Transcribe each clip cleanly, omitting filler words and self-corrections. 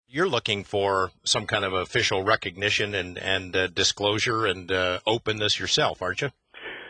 You're looking for some kind of official recognition and disclosure and openness yourself, aren't you?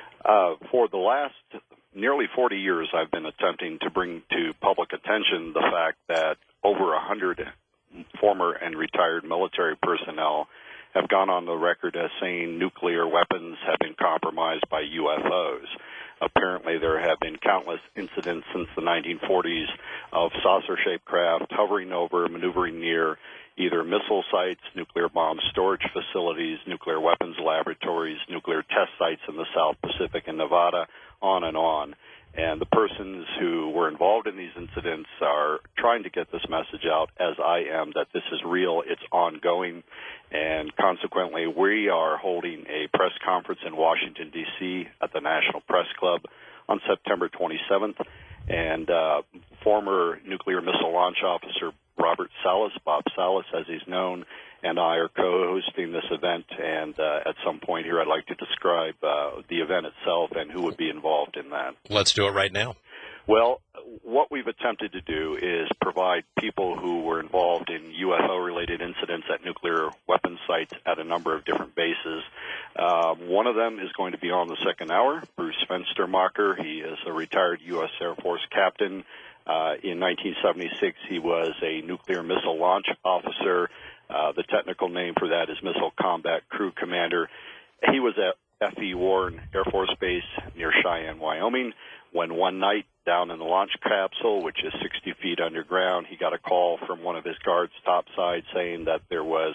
For the last nearly 40 years, I've been attempting to bring to public attention the fact that over 100 former and retired military personnel have gone on the record as saying nuclear weapons have been compromised by UFOs. Apparently, there have been countless incidents since the 1940s of saucer-shaped craft hovering over, maneuvering near either missile sites, nuclear bomb storage facilities, nuclear weapons laboratories, nuclear test sites in the South Pacific and Nevada, on and on. And the persons who were involved in these incidents are trying to get this message out, as I am, that this is real, it's ongoing, and consequently we are holding a press conference in Washington, D.C. at the National Press Club on September 27th, and former nuclear missile launch officer Robert Salas, Bob Salas as he's known, and I are co-hosting this event, and at some point here I'd like to describe the event itself and who would be involved in that. Let's do it right now. Well, what we've attempted to do is provide people who were involved in UFO-related incidents at nuclear weapons sites at a number of different bases. One of them is going to be on the second hour, Bruce Fenstermacher. He is a retired U.S. Air Force captain. In 1976, he was a nuclear missile launch officer. The technical name for that is Missile Combat Crew Commander. He was at F.E. Warren Air Force Base near Cheyenne, Wyoming, when one night down in the launch capsule, which is 60 feet underground, he got a call from one of his guards topside saying that there was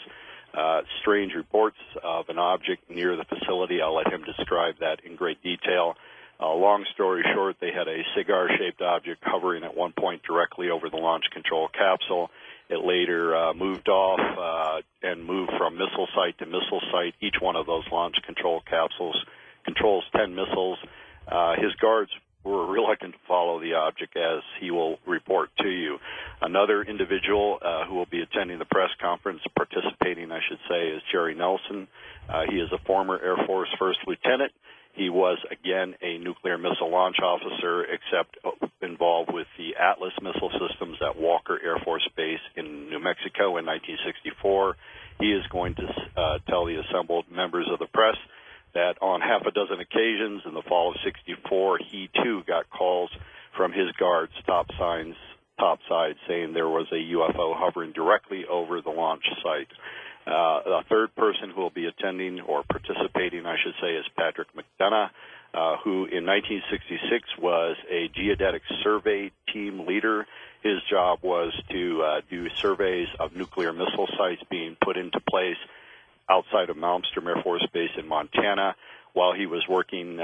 strange reports of an object near the facility. I'll let him describe that in great detail. Long story short, they had a cigar-shaped object hovering at one point directly over the launch control capsule. It later moved off and moved from missile site to missile site. Each one of those launch control capsules controls 10 missiles. His guards were reluctant to follow the object, as he will report to you. Another individual who will be attending the press conference, participating, I should say, is Jerry Nelson. He is a former Air Force first lieutenant. He was, again, a nuclear missile launch officer, except involved with the Atlas missile systems at Walker Air Force Base in New Mexico in 1964. He is going to tell the assembled members of the press that on half a dozen occasions in the fall of 64, he, too, got calls from his guards topside saying there was a UFO hovering directly over the launch site. The third person who will be attending, or participating, I should say, is Patrick McDonough, who in 1966 was a geodetic survey team leader. His job was to do surveys of nuclear missile sites being put into place outside of Malmstrom Air Force Base in Montana. While he was working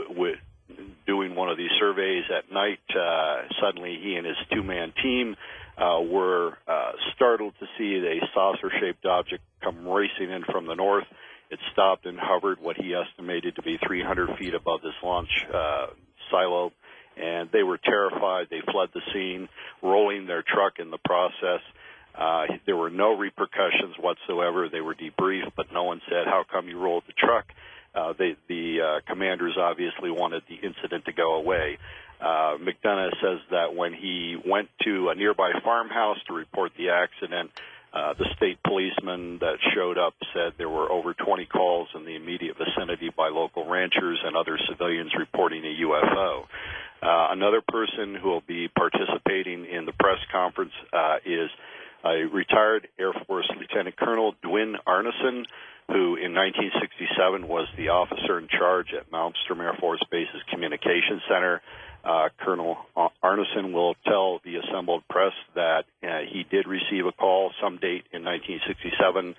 doing one of these surveys at night, suddenly he and his two-man team were startled to see a saucer-shaped object come racing in from the north. It stopped and hovered what he estimated to be 300 feet above this launch silo, and they were terrified. They fled the scene, rolling their truck in the process. There were no repercussions whatsoever. They were debriefed, but no one said, "How come you rolled the truck?" The commanders obviously wanted the incident to go away. McDonough says that when he went to a nearby farmhouse to report the accident, the state policeman that showed up said there were over 20 calls in the immediate vicinity by local ranchers and other civilians reporting a UFO. Another person who will be participating in the press conference is a retired Air Force Lieutenant Colonel Dwin Arneson, who in 1967 was the officer in charge at Malmstrom Air Force Base's Communications Center. Colonel Arneson will tell the assembled press that he did receive a call some date in 1967,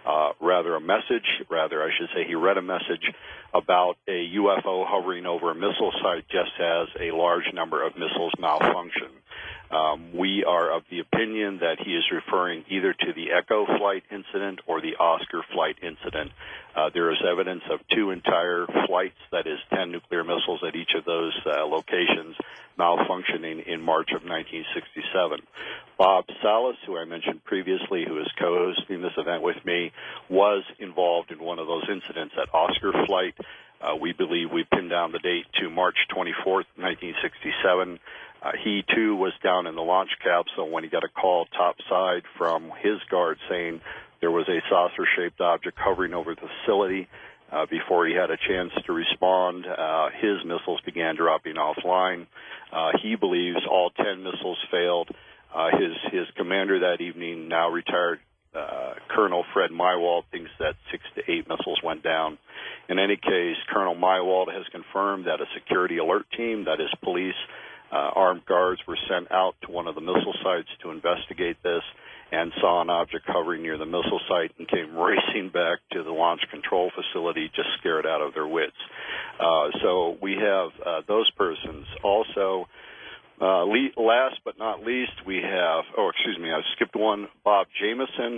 I should say he read a message about a UFO hovering over a missile site just as a large number of missiles malfunction. We are of the opinion that he is referring either to the Echo flight incident or the Oscar flight incident. There is evidence of two entire flights, that is 10 nuclear missiles at each of those locations, malfunctioning in March of 1967. Bob Salas, who I mentioned previously, who is co-hosting this event with me, was involved in one of those incidents at Oscar flight. We believe we pinned down the date to March 24th, 1967. He, too, was down in the launch capsule when he got a call topside from his guard saying there was a saucer-shaped object hovering over the facility. Before he had a chance to respond, his missiles began dropping offline. He believes all 10 missiles failed. His commander that evening, now retired Colonel Fred Mywald, thinks that 6 to 8 missiles went down. In any case, Colonel Mywald has confirmed that a security alert team, that is police, armed guards, were sent out to one of the missile sites to investigate this and saw an object hovering near the missile site and came racing back to the launch control facility, just scared out of their wits. So we have those persons. Also, last but not least, we have, I skipped one. Bob Jamison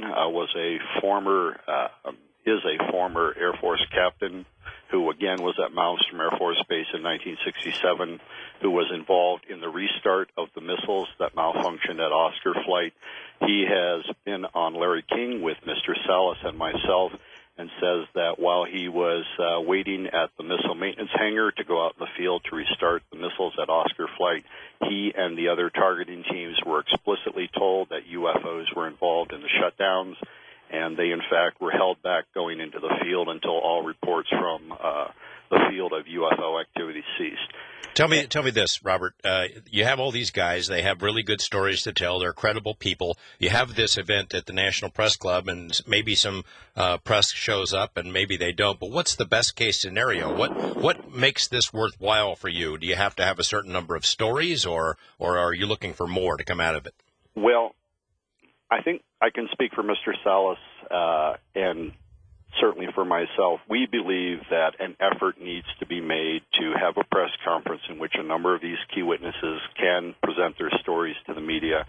is a former Air Force captain who, again, was at Malmstrom Air Force Base in 1967, who was involved in the restart of the missiles that malfunctioned at Oscar Flight. He has been on Larry King with Mr. Salas and myself and says that while he was waiting at the missile maintenance hangar to go out in the field to restart the missiles at Oscar Flight, he and the other targeting teams were explicitly told that UFOs were involved in the shutdowns, and they, in fact, were held back going into the field until all reports from the field of UFO activity ceased. Tell me this, Robert. You have all these guys. They have really good stories to tell. They're credible people. You have this event at the National Press Club, and maybe some press shows up, and maybe they don't. But what's the best-case scenario? What makes this worthwhile for you? Do you have to have a certain number of stories, or are you looking for more to come out of it? Well, I think I can speak for Mr. Salas and certainly for myself. We believe that an effort needs to be made to have a press conference in which a number of these key witnesses can present their stories to the media.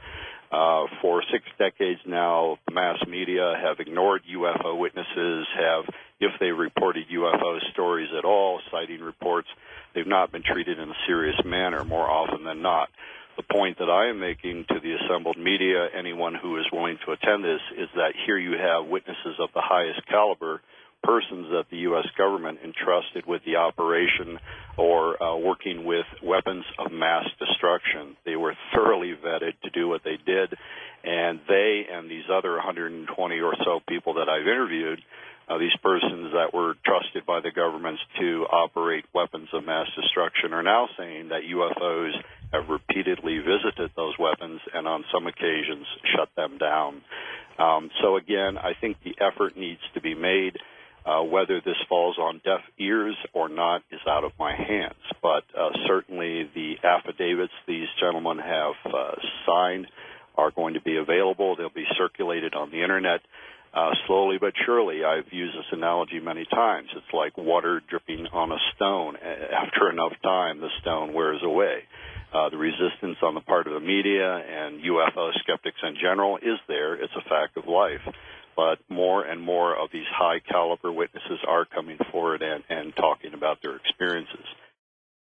For 6 decades now, the mass media have ignored UFO witnesses, if they reported UFO stories at all, sighting reports, they've not been treated in a serious manner more often than not. The point that I am making to the assembled media, anyone who is willing to attend this, is that here you have witnesses of the highest caliber, persons that the U.S. government entrusted with the operation or working with weapons of mass destruction. They were thoroughly vetted to do what they did, and they and these other 120 or so people that I've interviewed, these persons that were trusted by the governments to operate weapons of mass destruction, are now saying that UFOs have repeatedly visited those weapons and on some occasions shut them down. So again, I think the effort needs to be made. Whether this falls on deaf ears or not is out of my hands. But certainly the affidavits these gentlemen have signed are going to be available. They'll be circulated on the Internet. Slowly but surely, I've used this analogy many times. It's like water dripping on a stone. After enough time, the stone wears away. The resistance on the part of the media and UFO skeptics in general is there. It's a fact of life. But more and more of these high-caliber witnesses are coming forward and talking about their experiences.